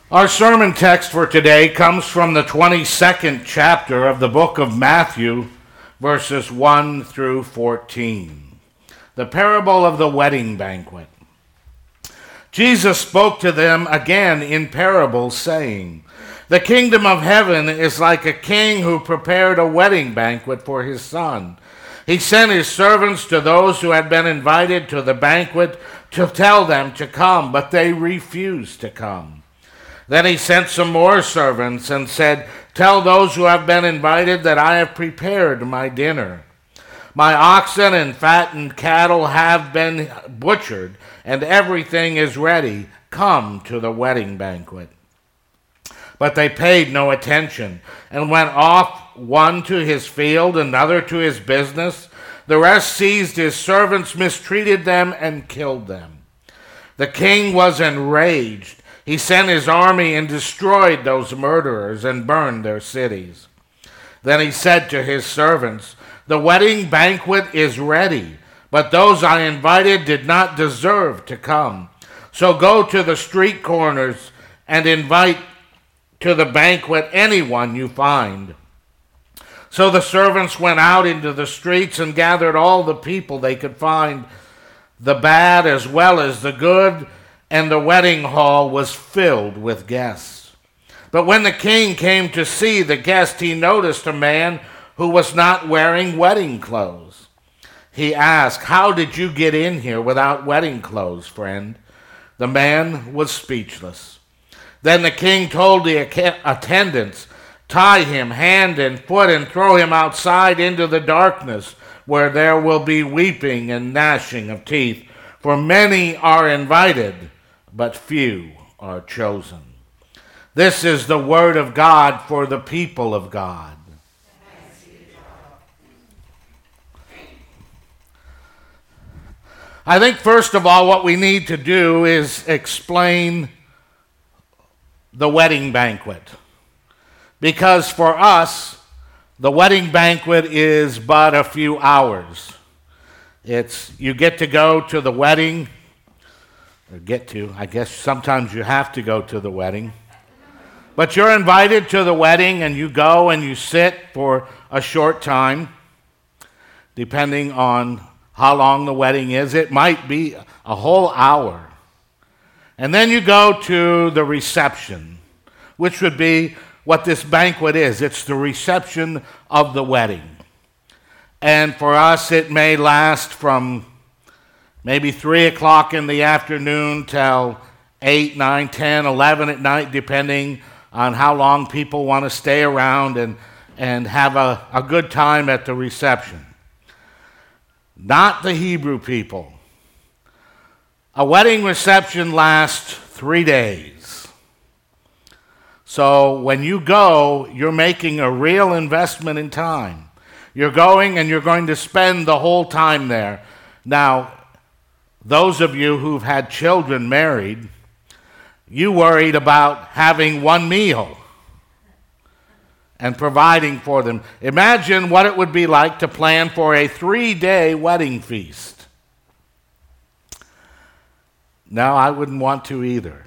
Our sermon text for today comes from the 22nd chapter of the book of Matthew, verses 1 through 14. The parable of the wedding banquet. Jesus spoke to them again in parables, saying, "The kingdom of heaven is like a king who prepared a wedding banquet for his son. He sent his servants to those who had been invited to the banquet to tell them to come, but they refused to come. Then he sent some more servants and said, 'Tell those who have been invited that I have prepared my dinner. My oxen and fattened cattle have been butchered, and everything is ready. Come to the wedding banquet.' But they paid no attention and went off, one to his field, another to his business. The rest seized his servants, mistreated them, and killed them. The king was enraged. He sent his army and destroyed those murderers and burned their cities. Then he said to his servants, 'The wedding banquet is ready, but those I invited did not deserve to come. So go to the street corners and invite to the banquet anyone you find.' So the servants went out into the streets and gathered all the people they could find, the bad as well as the good, and the wedding hall was filled with guests. But when the king came to see the guest, he noticed a man who was not wearing wedding clothes. He asked, 'How did you get in here without wedding clothes, friend?' The man was speechless. Then the king told the attendants, 'Tie him hand and foot and throw him outside into the darkness, where there will be weeping and gnashing of teeth. For many are invited, but few are chosen.'" This is the word of God for the people of God. I think first of all what we need to do is explain the wedding banquet. Because for us, the wedding banquet is but a few hours. You get to go to the wedding, I guess sometimes you have to go to the wedding. But you're invited to the wedding and you go and you sit for a short time, depending on how long the wedding is. It might be a whole hour. And then you go to the reception, which would be what this banquet is. It's the reception of the wedding. And for us, it may last from maybe 3 o'clock in the afternoon till 8, 9, 10, 11 at night, depending on how long people want to stay around and have a good time at the reception. Not the Hebrew people. A wedding reception lasts 3 days. So when you go, you're making a real investment in time. You're going and you're going to spend the whole time there. Now, those of you who've had children married, you worried about having one meal and providing for them. Imagine what it would be like to plan for a 3-day wedding feast. No, I wouldn't want to either.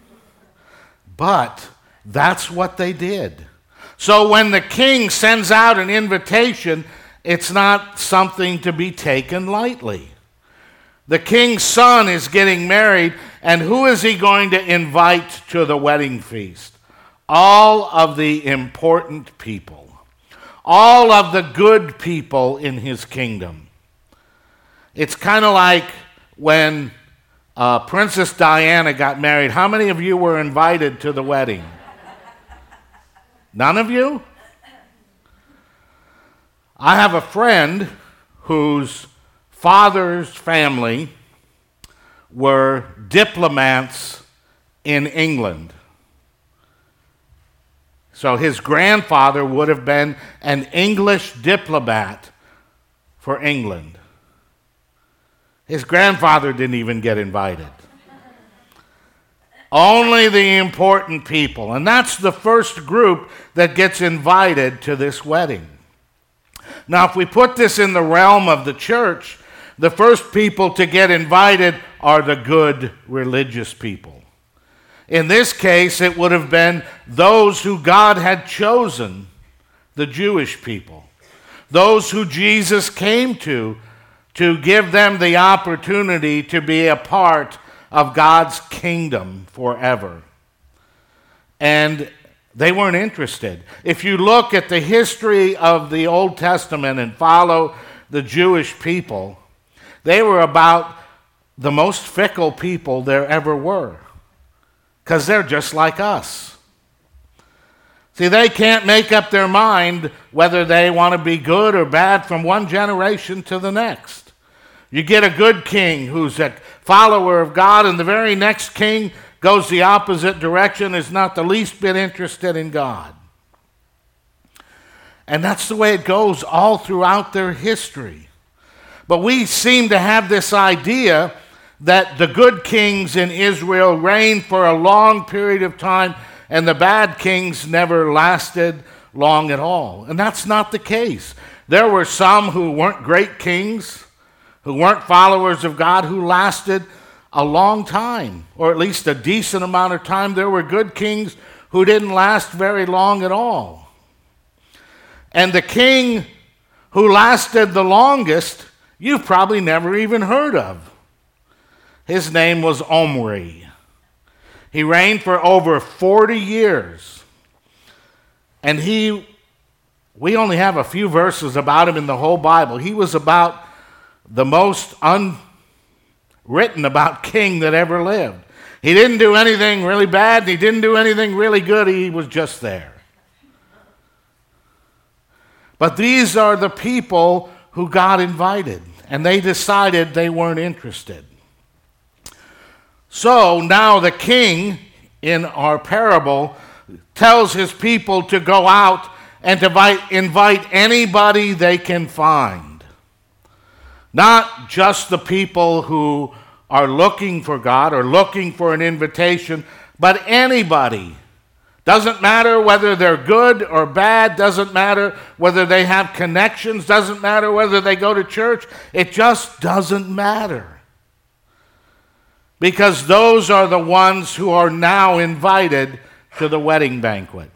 But that's what they did. So when the king sends out an invitation, it's not something to be taken lightly. The king's son is getting married, and who is he going to invite to the wedding feast? All of the important people. All of the good people in his kingdom. It's kind of like when Princess Diana got married. How many of you were invited to the wedding? None of you? I have a friend whose father's family were diplomats in England. So his grandfather would have been an English diplomat for England. His grandfather didn't even get invited. Only the important people. And that's the first group that gets invited to this wedding. Now, if we put this in the realm of the church, the first people to get invited are the good religious people. In this case, it would have been those who God had chosen, the Jewish people, those who Jesus came to give them the opportunity to be a part of God's kingdom forever. And they weren't interested. If you look at the history of the Old Testament and follow the Jewish people, they were about the most fickle people there ever were, because they're just like us. See, they can't make up their mind whether they want to be good or bad from one generation to the next. You get a good king who's a follower of God, and the very next king goes the opposite direction, is not the least bit interested in God. And that's the way it goes all throughout their history. But we seem to have this idea that the good kings in Israel reigned for a long period of time and the bad kings never lasted long at all. And that's not the case. There were some who weren't great kings, who weren't followers of God, who lasted a long time, or at least a decent amount of time. There were good kings who didn't last very long at all. And the king who lasted the longest, you've probably never even heard of. His name was Omri. He reigned for over 40 years. And we only have a few verses about him in the whole Bible. He was about the most unwritten about king that ever lived. He didn't do anything really bad, and he didn't do anything really good. He was just there. But these are the people who God invited, and they decided they weren't interested. So now the king in our parable tells his people to go out and to invite anybody they can find. Not just the people who are looking for God or looking for an invitation, but anybody. Doesn't matter whether they're good or bad, doesn't matter whether they have connections, doesn't matter whether they go to church, it just doesn't matter. Because those are the ones who are now invited to the wedding banquet.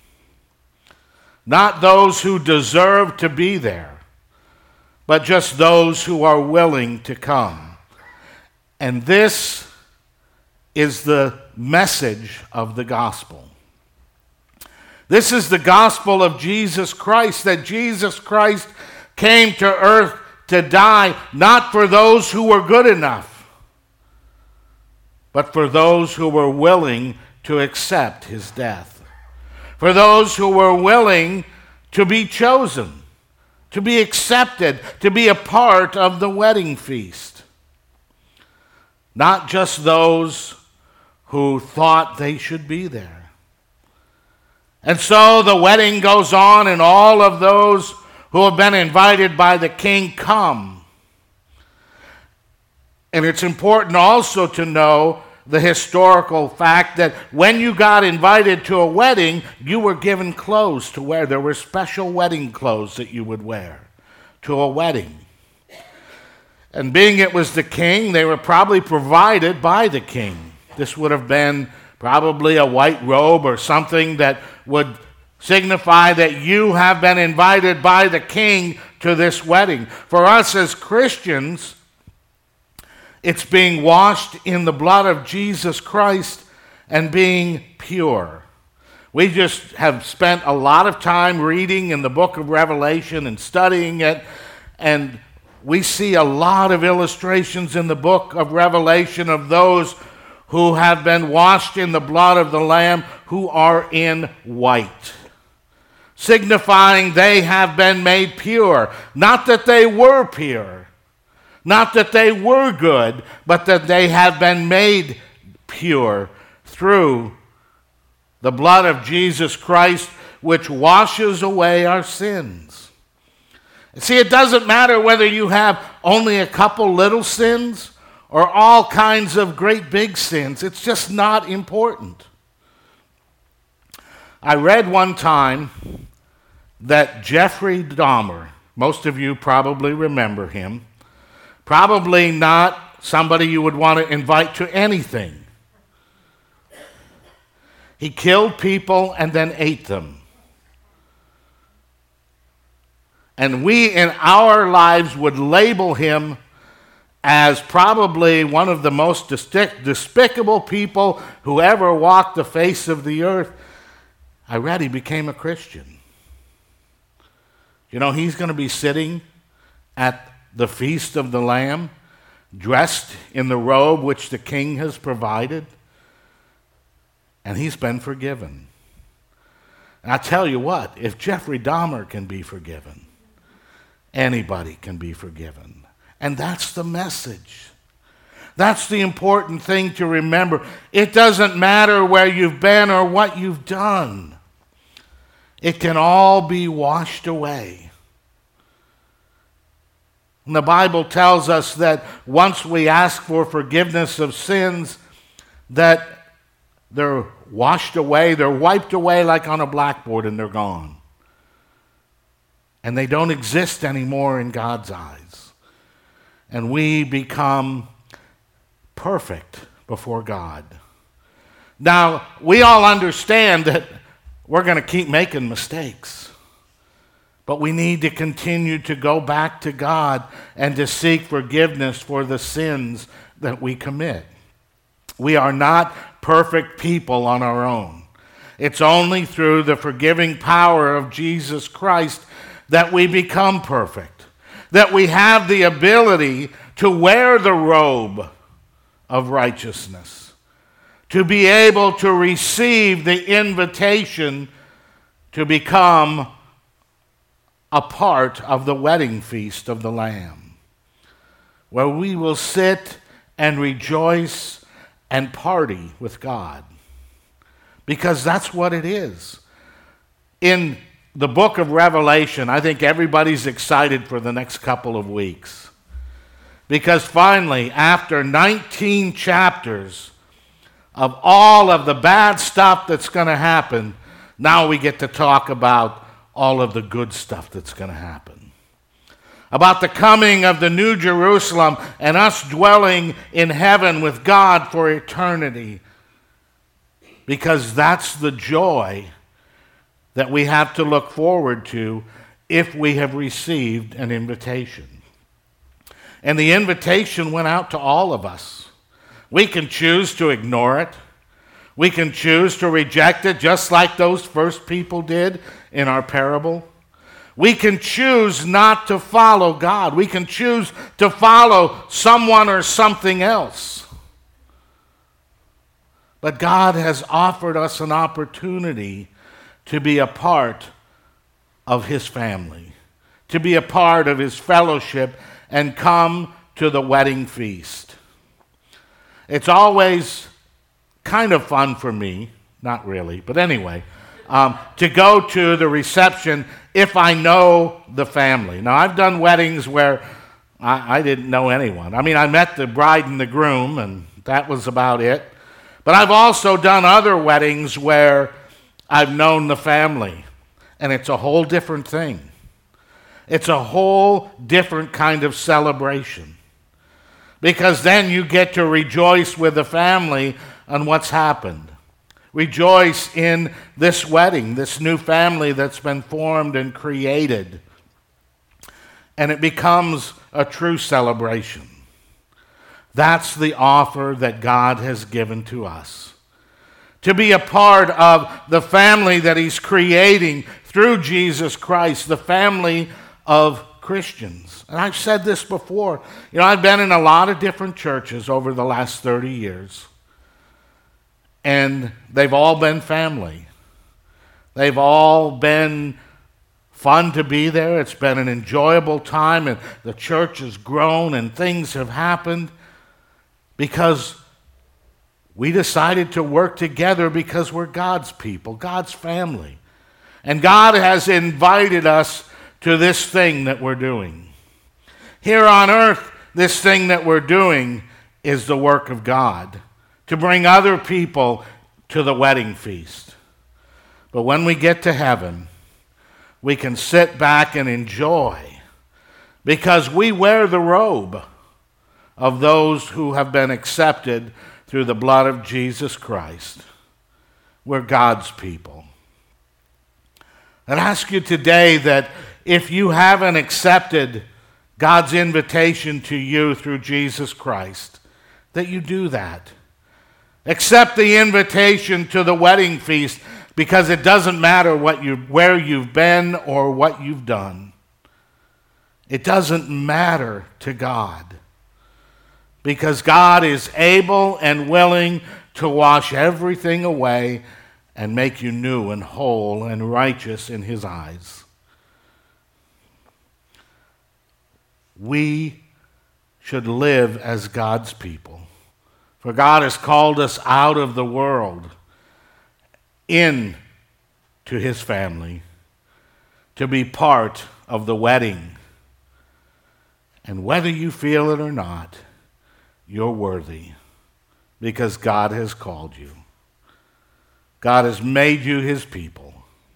Not those who deserve to be there, but just those who are willing to come. And this is the message of the gospel. This is the gospel of Jesus Christ, that Jesus Christ came to earth to die not for those who were good enough, but for those who were willing to accept his death. For those who were willing to be chosen, to be accepted, to be a part of the wedding feast. Not just those who thought they should be there. And so the wedding goes on, and all of those who have been invited by the king come. And it's important also to know the historical fact that when you got invited to a wedding, you were given clothes to wear. There were special wedding clothes that you would wear to a wedding. And being it was the king, they were probably provided by the king. This would have been probably a white robe or something that would signify that you have been invited by the king to this wedding. For us as Christians, it's being washed in the blood of Jesus Christ and being pure. We just have spent a lot of time reading in the book of Revelation and studying it, and we see a lot of illustrations in the book of Revelation of those who have been washed in the blood of the Lamb, who are in white, signifying they have been made pure. Not that they were pure, not that they were good, but that they have been made pure through the blood of Jesus Christ, which washes away our sins. See, it doesn't matter whether you have only a couple little sins or all kinds of great big sins. It's just not important. I read one time that Jeffrey Dahmer, most of you probably remember him, probably not somebody you would want to invite to anything. He killed people and then ate them. And we in our lives would label him as probably one of the most despicable people who ever walked the face of the earth. I read he became a Christian. You know, he's going to be sitting at the feast of the Lamb, dressed in the robe which the king has provided, and he's been forgiven. And I tell you what, if Jeffrey Dahmer can be forgiven, anybody can be forgiven. And that's the message. That's the important thing to remember. It doesn't matter where you've been or what you've done. It can all be washed away. And the Bible tells us that once we ask for forgiveness of sins, that they're washed away, they're wiped away like on a blackboard, and they're gone. And they don't exist anymore in God's eyes. And we become perfect before God. Now, we all understand that we're going to keep making mistakes. But we need to continue to go back to God and to seek forgiveness for the sins that we commit. We are not perfect people on our own. It's only through the forgiving power of Jesus Christ that we become perfect, that we have the ability to wear the robe of righteousness, to be able to receive the invitation to become a part of the wedding feast of the Lamb, where we will sit and rejoice and party with God, because that's what it is. In the book of Revelation, I think everybody's excited for the next couple of weeks, because finally, after 19 chapters of all of the bad stuff that's going to happen, now we get to talk about all of the good stuff that's going to happen. About the coming of the New Jerusalem and us dwelling in heaven with God for eternity. Because that's the joy that we have to look forward to if we have received an invitation. And the invitation went out to all of us. We can choose to ignore it. We can choose to reject it, just like those first people did in our parable. We can choose not to follow God. We can choose to follow someone or something else. But God has offered us an opportunity to be a part of his family, to be a part of his fellowship, and come to the wedding feast. It's always kind of fun for me, not really, but anyway, to go to the reception if I know the family. Now, I've done weddings where I didn't know anyone. I mean, I met the bride and the groom, and that was about it. But I've also done other weddings where I've known the family, and it's a whole different thing. It's a whole different kind of celebration, because then you get to rejoice with the family on what's happened. Rejoice in this wedding, this new family that's been formed and created. And it becomes a true celebration. That's the offer that God has given to us. To be a part of the family that he's creating through Jesus Christ, the family of Christians. And I've said this before. You know, I've been in a lot of different churches over the last 30 years. And they've all been family. They've all been fun to be there. It's been an enjoyable time, and the church has grown, and things have happened because we decided to work together because we're God's people, God's family. And God has invited us to this thing that we're doing. Here on earth, this thing that we're doing is the work of God, to bring other people to the wedding feast. But when we get to heaven, we can sit back and enjoy, because we wear the robe of those who have been accepted through the blood of Jesus Christ. We're God's people. I'd ask you today that if you haven't accepted God's invitation to you through Jesus Christ, that you do that. Accept the invitation to the wedding feast, because it doesn't matter where you've been or what you've done. It doesn't matter to God, because God is able and willing to wash everything away and make you new and whole and righteous in His eyes. We should live as God's people, for God has called us out of the world into His family to be part of the wedding. And whether you feel it or not, you're worthy, because God has called you. God has made you His people,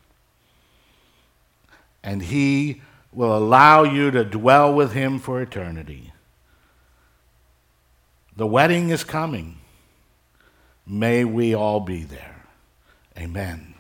and He will allow you to dwell with Him for eternity. The wedding is coming. May we all be there. Amen.